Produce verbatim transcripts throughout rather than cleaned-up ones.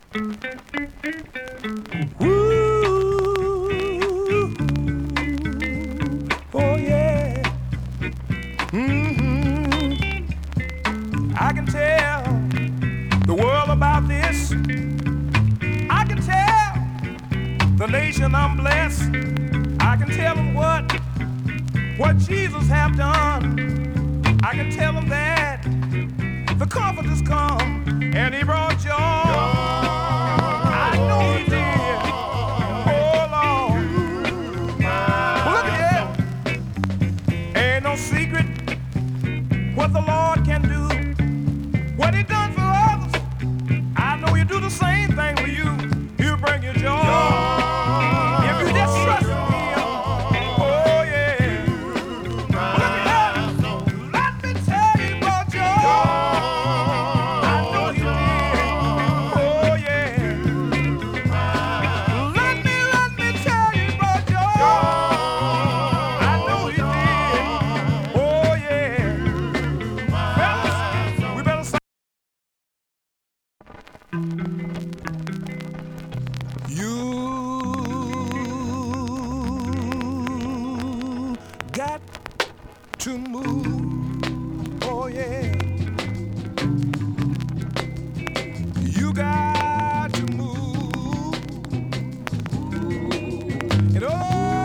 Woo, oh yeah. Mm-hmm. I can tell the world about this. I can tell the nation I'm blessed. I can tell them what what Jesus have done. I can tell them that the comforter's come and he brought joy. I know he did. Oh Lord. Well, look at here. Ain't no secret what the Lord can do. What he done for others, I know he do the same thing for you. He'll bring you joy. If you just trust him. Oh yeah. Well, look at here. Let me tell you about joy. I know he did. Oh yeah. Let me, let me tell you about joy. I know he did. Oh yeah. Fellas, we better stop. You got to move, oh yeah. You got to move, and oh,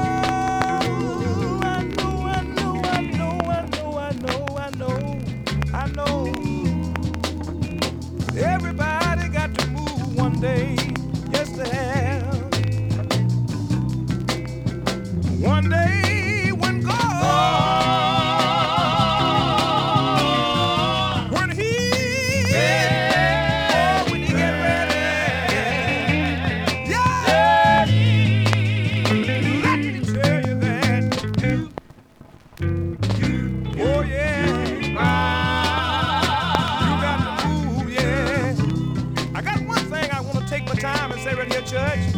I know, I know, I know, I know, I know, I know, I know. Everybody got to move one day, yes they have. One day when God, when He, oh, when He get ready, yeah, let me tell you that, oh yeah, you got to move, yeah. I got one thing I want to take my time and say right here, church.